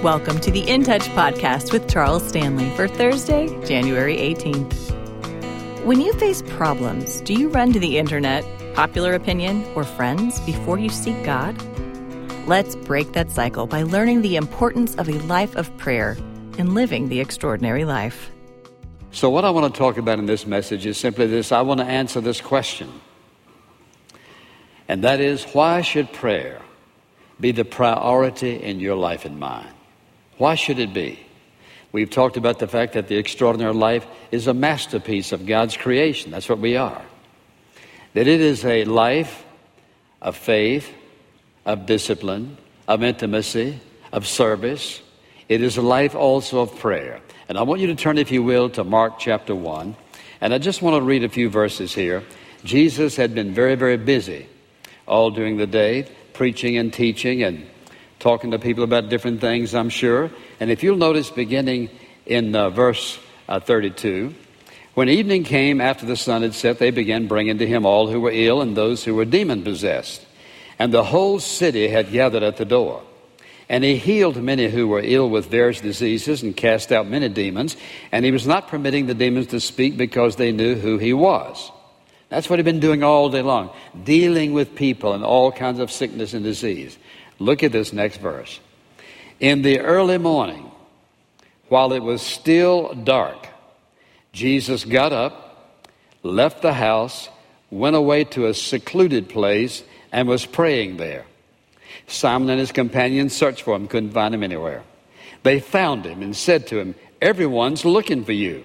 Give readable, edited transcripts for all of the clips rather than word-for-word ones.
Welcome to the In Touch podcast with Charles Stanley for Thursday, January 18th. When you face problems, do you run to the internet, popular opinion, or friends before you seek God? Let's break that cycle by learning the importance of a life of prayer and living the extraordinary life. So what I want to talk about in this message is simply this. I want to answer this question. And that is, why should prayer be the priority in your life and mine? Why should it be? We've talked about the fact that the extraordinary life is a masterpiece of God's creation. That's what we are. That it is a life of faith, of discipline, of intimacy, of service. It is a life also of prayer. And I want you to turn, if you will, to Mark chapter 1. And I just want to read a few verses here. Jesus had been very, very busy all during the day, preaching and teaching and talking to people about different things, I'm sure. And if you'll notice, beginning in verse 32, when evening came after the sun had set, they began bringing to him all who were ill and those who were demon-possessed. And the whole city had gathered at the door. And he healed many who were ill with various diseases and cast out many demons. And he was not permitting the demons to speak because they knew who he was. That's what he'd been doing all day long, dealing with people and all kinds of sickness and disease. Look at this next verse. In the early morning, while it was still dark, Jesus got up, left the house, went away to a secluded place, and was praying there. Simon and his companions searched for him, couldn't find him anywhere. They found him and said to him, "Everyone's looking for you."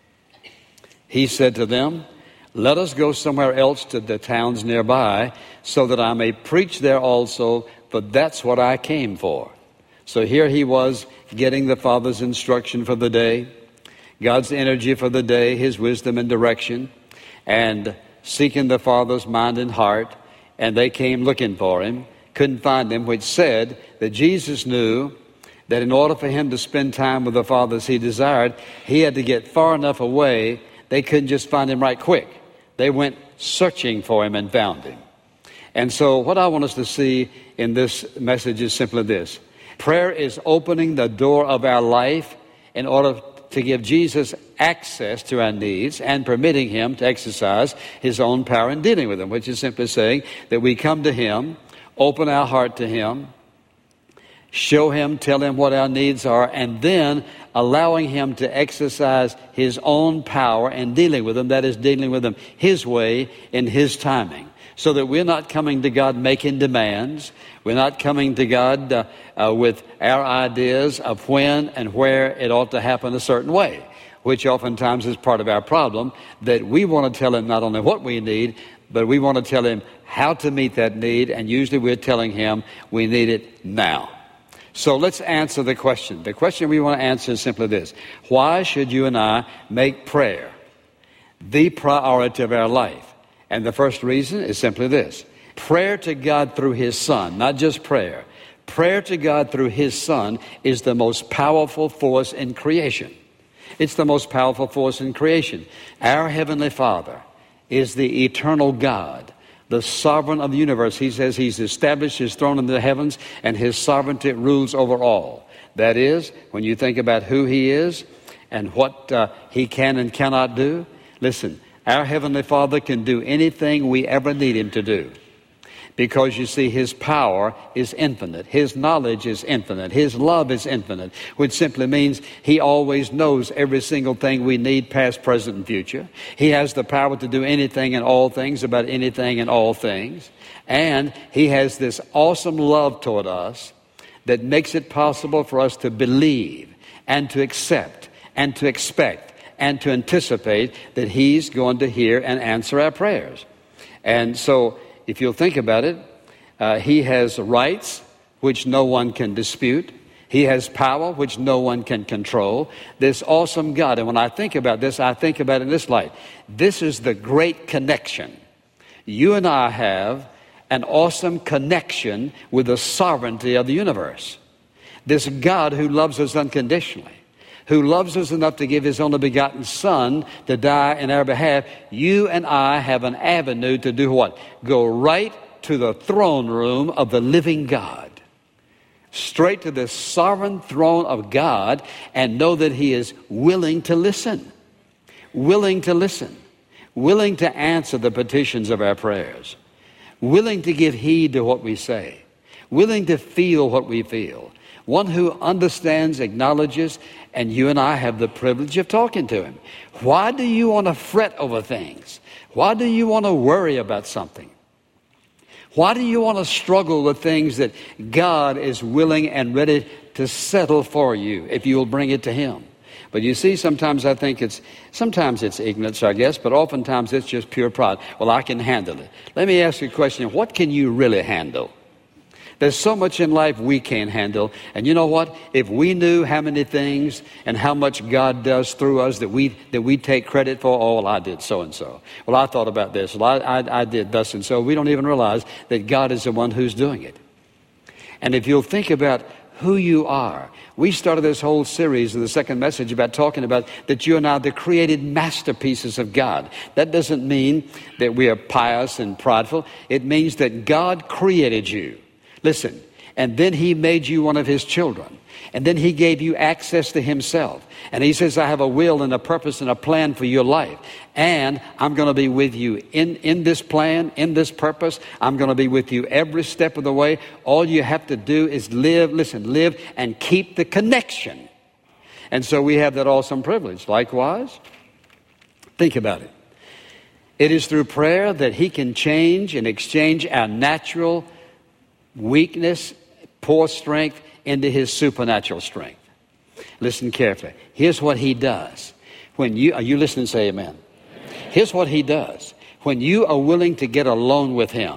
He said to them, "Let us go somewhere else to the towns nearby, so that I may preach there also, for that's what I came for." So here he was, getting the Father's instruction for the day, God's energy for the day, his wisdom and direction, and seeking the Father's mind and heart. And they came looking for him, couldn't find him, which said that Jesus knew that in order for him to spend time with the Father as he desired, he had to get far enough away. They couldn't just find him right quick. They went searching for him and found him. And so what I want us to see in this message is simply this. Prayer is opening the door of our life in order to give Jesus access to our needs and permitting him to exercise his own power in dealing with them, which is simply saying that we come to him, open our heart to him, show him, tell him what our needs are, and then allowing him to exercise his own power in dealing with them, that is, dealing with them his way in his timing. So that we're not coming to God making demands. We're not coming to God with our ideas of when and where it ought to happen a certain way, which oftentimes is part of our problem, that we want to tell him not only what we need, but we want to tell him how to meet that need, and usually we're telling him we need it now. So let's answer the question. The question we want to answer is simply this. Why should you and I make prayer the priority of our life? And the first reason is simply this. Prayer to God through his Son, not just prayer. Prayer to God through his Son is the most powerful force in creation. It's the most powerful force in creation. Our Heavenly Father is the eternal God, the sovereign of the universe. He says he's established his throne in the heavens and his sovereignty rules over all. That is, when you think about who he is and what he can and cannot do, listen, our Heavenly Father can do anything we ever need him to do. Because you see, his power is infinite. His knowledge is infinite. His love is infinite, which simply means he always knows every single thing we need, past, present, and future. He has the power to do anything and all things about anything and all things. And he has this awesome love toward us that makes it possible for us to believe and to accept and to expect and to anticipate that he's going to hear and answer our prayers. And so, if you'll think about it, he has rights which no one can dispute. He has power which no one can control. This awesome God. And when I think about this, I think about it in this light. This is the great connection. You and I have an awesome connection with the sovereignty of the universe. This God who loves us unconditionally, who loves us enough to give his only begotten Son to die in our behalf. You and I have an avenue to do what? Go right to the throne room of the living God. straight to the sovereign throne of God and know that He is willing to listen, willing to listen, willing to answer the petitions of our prayers, willing to give heed to what we say, willing to feel what we feel. One who understands, acknowledges, and you and I have the privilege of talking to Him. Why do you want to fret over things? Why do you want to worry about something? Why do you want to struggle with things that God is willing and ready to settle for you if you will bring it to Him? But you see, sometimes I think sometimes it's ignorance, I guess, but oftentimes it's just pure pride. Well, I can handle it. Let me ask you a question. What can you really handle? There's so much in life we can't handle. And you know what? If we knew how many things and how much God does through us that we take credit for, oh, well, I did so-and-so. Well, I thought about this. Well, I did thus and so. We don't even realize that God is the one who's doing it. And if you'll think about who you are, we started this whole series in the second message about talking about that you and I are the created masterpieces of God. That doesn't mean that we are pious and prideful. It means that God created you. Listen, and then He made you one of His children. And then He gave you access to Himself. And He says, I have a will and a purpose and a plan for your life. And I'm going to be with you in this plan, in this purpose. I'm going to be with you every step of the way. All you have to do is live and keep the connection. And so we have that awesome privilege. Likewise, think about it. It is through prayer that He can change and exchange our natural weakness, poor strength, into His supernatural strength. Listen carefully. Here's what He does. Are you listening? Say amen. Here's what He does. When you are willing to get alone with Him,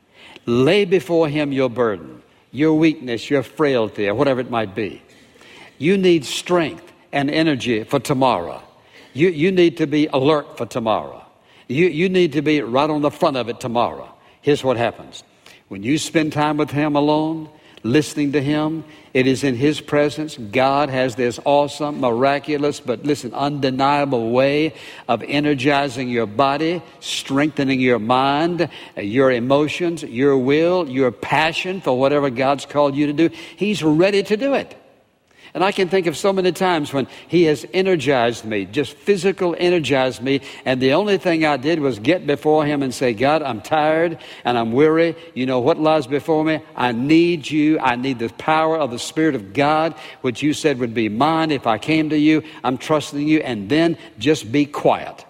lay before Him your burden, your weakness, your frailty, or whatever it might be. You need strength and energy for tomorrow. You need to be alert for tomorrow. You need to be right on the front of it tomorrow. Here's what happens. When you spend time with Him alone, listening to Him, it is in His presence. God has this awesome, miraculous, but listen, undeniable way of energizing your body, strengthening your mind, your emotions, your will, your passion for whatever God's called you to do. He's ready to do it. And I can think of so many times when He has energized me, just physical energized me, and the only thing I did was get before Him and say, God, I'm tired and I'm weary. You know what lies before me? I need You. I need the power of the Spirit of God, which You said would be mine if I came to You. I'm trusting You. And then just be quiet.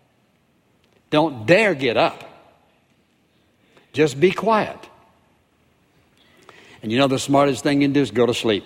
Don't dare get up. Just be quiet. And you know the smartest thing you can do is go to sleep.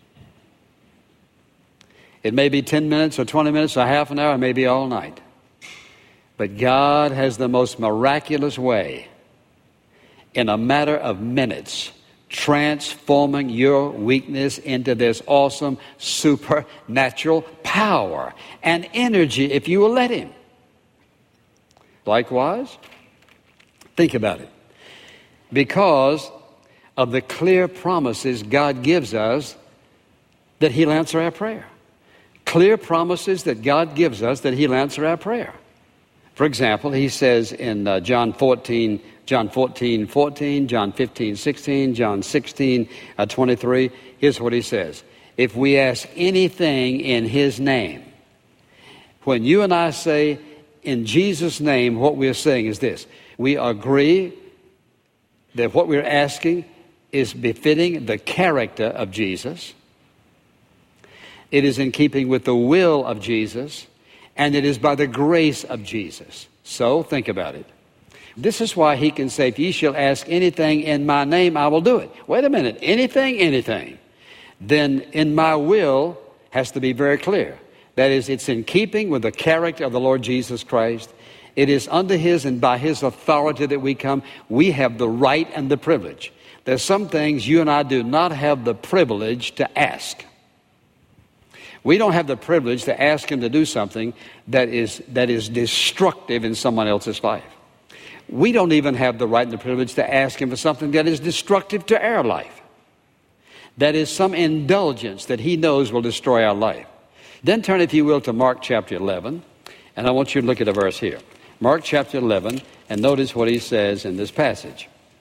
It may be 10 minutes or 20 minutes or half an hour, maybe all night. But God has the most miraculous way, in a matter of minutes, transforming your weakness into this awesome supernatural power and energy if you will let Him. Likewise, think about it. Because of the clear promises God gives us that He'll answer our prayer. Clear promises that God gives us that He'll answer our prayer. For example, He says in John 14, 14, John 15, 16, John 16, 23, here's what He says. If we ask anything in His name, when you and I say in Jesus' name, what we're saying is this. We agree that what we're asking is befitting the character of Jesus. It is in keeping with the will of Jesus, and it is by the grace of Jesus. So, think about it. This is why He can say, if ye shall ask anything in my name, I will do it. Wait a minute. Anything. Then in my will has to be very clear. That is, it's in keeping with the character of the Lord Jesus Christ. It is under His and by His authority that we come. We have the right and the privilege. There's some things you and I do not have the privilege to ask. We don't have the privilege to ask Him to do something that is destructive in someone else's life. We don't even have the right and the privilege to ask Him for something that is destructive to our life. That is some indulgence that He knows will destroy our life. Then turn, if you will, to Mark chapter 11, and I want you to look at a verse here. Mark chapter 11, and notice what He says in this passage.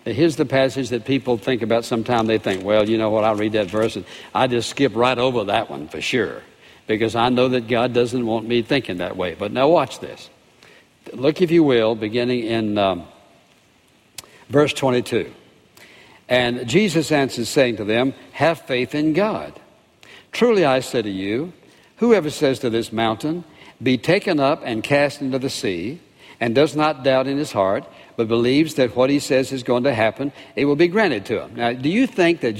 Here's the passage that people think about sometimes. They think, well, you know what, I'll read that verse and I just skip right over that one for sure, because I know that God doesn't want me thinking that way. But now watch this. Look, if you will, beginning in verse 22. And Jesus answered, saying to them, have faith in God. Truly I say to you, whoever says to this mountain, be taken up and cast into the sea, and does not doubt in his heart, but believes that what he says is going to happen, it will be granted to him. Now, do you think that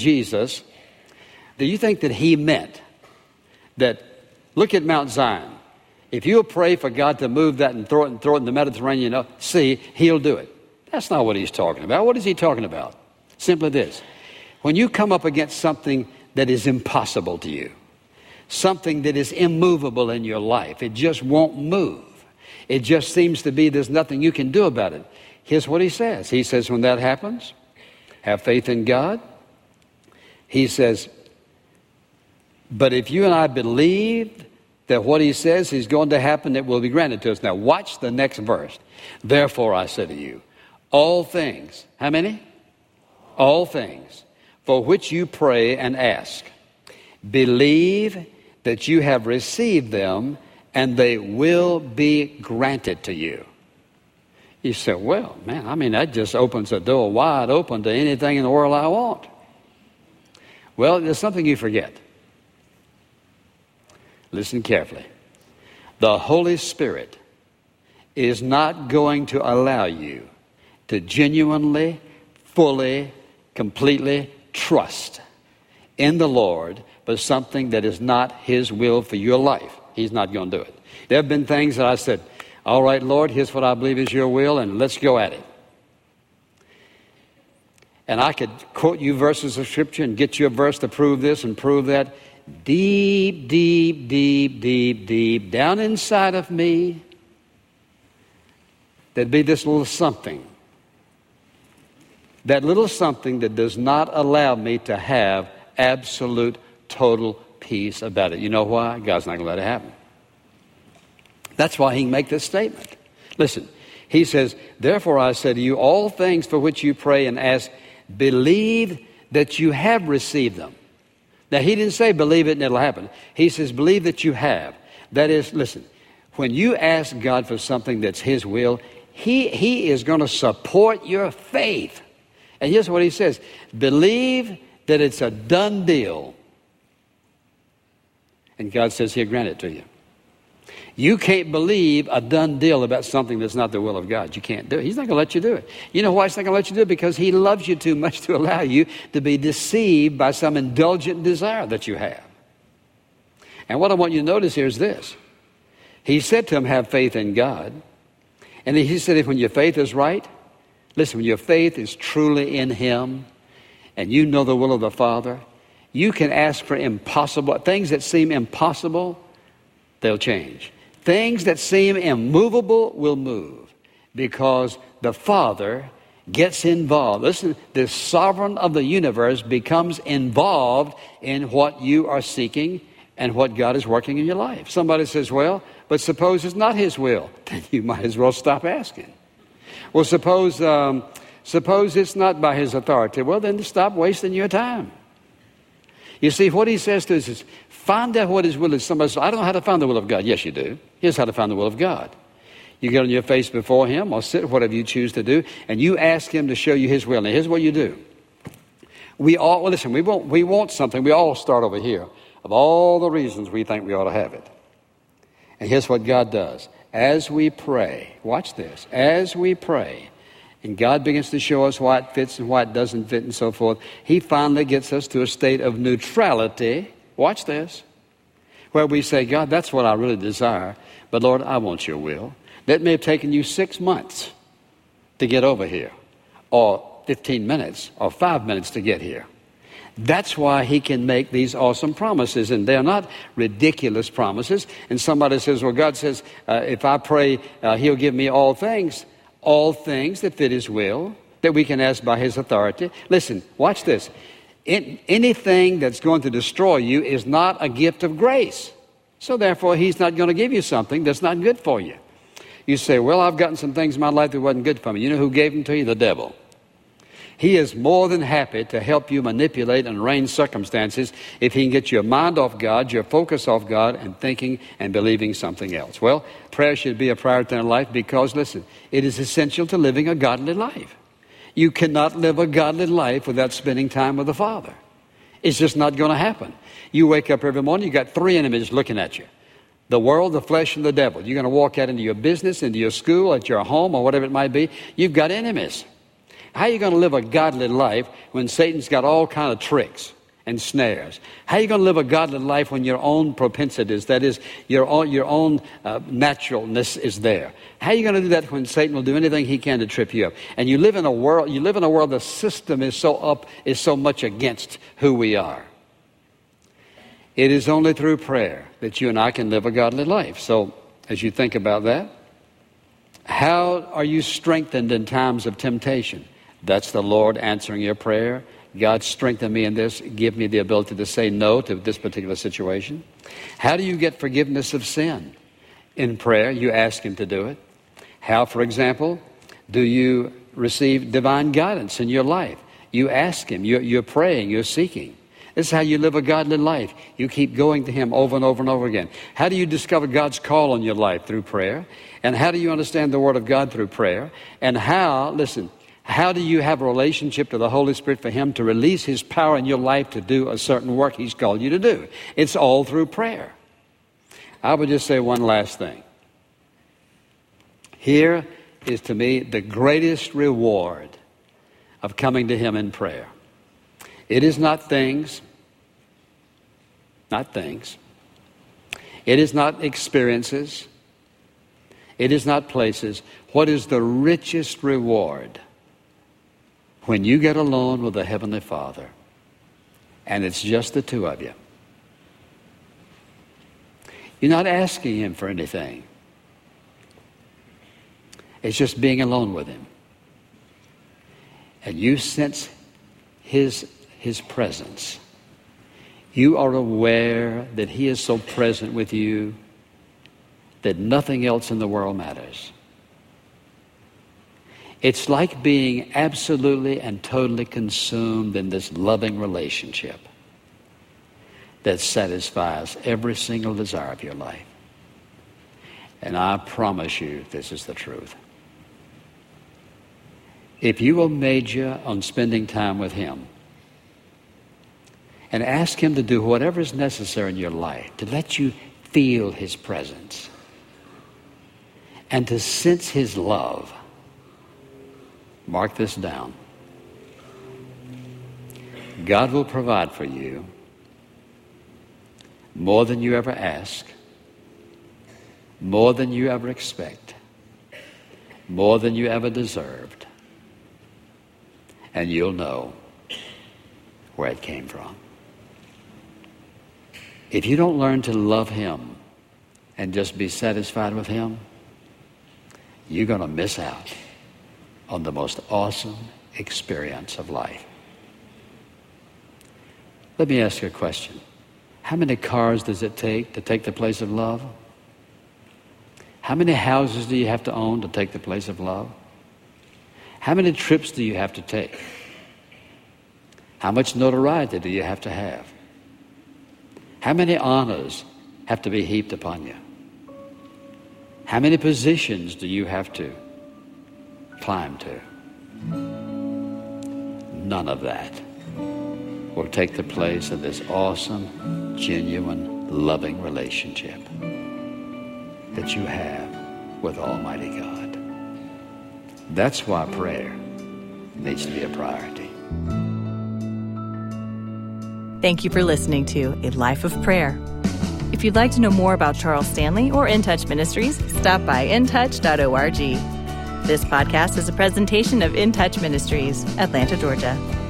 he meant that, look at Mount Zion. If you'll pray for God to move that and throw it in the Mediterranean Sea, he'll do it. That's not what he's talking about. What is he talking about? Simply this. When you come up against something that is impossible to you, something that is immovable in your life, it just won't move. It just seems to be there's nothing you can do about it. Here's what he says. He says, when that happens, have faith in God. He says, but if you and I believe that what he says is going to happen, it will be granted to us. Now watch the next verse. Therefore I say to you, all things, how many? All things for which you pray and ask, believe that you have received them, and they will be granted to you. You say, well, man, that just opens the door wide open to anything in the world I want. Well, there's something you forget. Listen carefully. The Holy Spirit is not going to allow you to genuinely, fully, completely trust in the Lord for something that is not his will for your life. He's not going to do it. There have been things that I said, all right, Lord, here's what I believe is your will, and let's go at it. And I could quote you verses of Scripture and get you a verse to prove this and prove that. Deep, deep, deep, deep, deep, down inside of me, there'd be this little something. That little something that does not allow me to have absolute, total peace about it. You know why? God's not going to let it happen. That's why he can make this statement. Listen, he says, therefore I say to you, all things for which you pray and ask, believe that you have received them. Now, he didn't say believe it and it'll happen. He says believe that you have. That is, listen, when you ask God for something that's his will, he is going to support your faith. And here's what he says. Believe that it's a done deal. And God says he'll grant it to you. You can't believe a done deal about something that's not the will of God. You can't do it. He's not going to let you do it. You know why he's not going to let you do it? Because he loves you too much to allow you to be deceived by some indulgent desire that you have. And what I want you to notice here is this. He said to him, have faith in God. And he said, if when your faith is right, listen, when your faith is truly in him and you know the will of the Father, you can ask for impossible, things that seem impossible, they'll change. Things that seem immovable will move because the Father gets involved. Listen, the sovereign of the universe becomes involved in what you are seeking and what God is working in your life. Somebody says, well, but suppose it's not his will. Then you might as well stop asking. Well, suppose it's not by his authority. Well, then stop wasting your time. You see, what he says to us is, find out what his will is. Somebody says, I don't know how to find the will of God. Yes, you do. Here's how to find the will of God. You get on your face before him or sit, whatever you choose to do, and you ask him to show you his will. Now, here's what you do. We want something. We all start over here of all the reasons we think we ought to have it. And here's what God does. As we pray, watch this, as we pray, and God begins to show us why it fits and why it doesn't fit and so forth, he finally gets us to a state of neutrality. Watch this. Where we say, God, that's what I really desire. But Lord, I want your will. That may have taken you 6 months to get over here. Or 15 minutes or 5 minutes to get here. That's why he can make these awesome promises. And they're not ridiculous promises. And somebody says, well, God says, if I pray, he'll give me all things that fit his will, that we can ask by his authority. Listen, watch this. Anything that's going to destroy you is not a gift of grace. So therefore, he's not going to give you something that's not good for you. You say, well, I've gotten some things in my life that wasn't good for me. You know who gave them to you? The devil. He is more than happy to help you manipulate and arrange circumstances if he can get your mind off God, your focus off God, and thinking and believing something else. Well, prayer should be a priority in life because, listen, it is essential to living a godly life. You cannot live a godly life without spending time with the Father. It's just not going to happen. You wake up every morning, you got 3 enemies looking at you. The world, the flesh, and the devil. You're going to walk out into your business, into your school, at your home, or whatever it might be. You've got enemies. How are you going to live a godly life when Satan's got all kind of tricks and snares? How are you going to live a godly life when your own propensities, that is, your own naturalness is there? How are you going to do that when Satan will do anything he can to trip you up? And you live in a world the system is so much against who we are. It is only through prayer that you and I can live a godly life. So, as you think about that, how are you strengthened in times of temptation? That's the Lord answering your prayer. God, strengthen me in this. Give me the ability to say no to this particular situation. How do you get forgiveness of sin? In prayer, you ask Him to do it. How, for example, do you receive divine guidance in your life? You ask Him. You're praying. You're seeking. This is how you live a godly life. You keep going to Him over and over and over again. How do you discover God's call on your life? Through prayer. And how do you understand the Word of God? Through prayer. And how do you have a relationship to the Holy Spirit for Him to release His power in your life to do a certain work He's called you to do? It's all through prayer. I would just say one last thing. Here is, to me, the greatest reward of coming to Him in prayer. It is not things. It is not experiences. It is not places. What is the richest reward? When you get alone with the Heavenly Father, and it's just the two of you. You're not asking Him for anything. It's just being alone with Him. And you sense His presence. You are aware that He is so present with you that nothing else in the world matters. It's like being absolutely and totally consumed in this loving relationship that satisfies every single desire of your life. And I promise you, this is the truth. If you will major on spending time with Him and ask Him to do whatever is necessary in your life to let you feel His presence and to sense His love, mark this down. God will provide for you more than you ever ask, more than you ever expect, more than you ever deserved. And you'll know where it came from. If you don't learn to love Him and just be satisfied with Him, you're going to miss out on the most awesome experience of life. Let me ask you a question. How many cars does it take to take the place of love? How many houses do you have to own to take the place of love? How many trips do you have to take? How much notoriety do you have to have? How many honors have to be heaped upon you? How many positions do you have to climb to? None of that will take the place of this awesome, genuine, loving relationship that you have with Almighty God. That's why prayer needs to be a priority. Thank you for listening to A Life of Prayer. If you'd like to know more about Charles Stanley or In Touch Ministries, stop by intouch.org. This podcast is a presentation of In Touch Ministries, Atlanta, Georgia.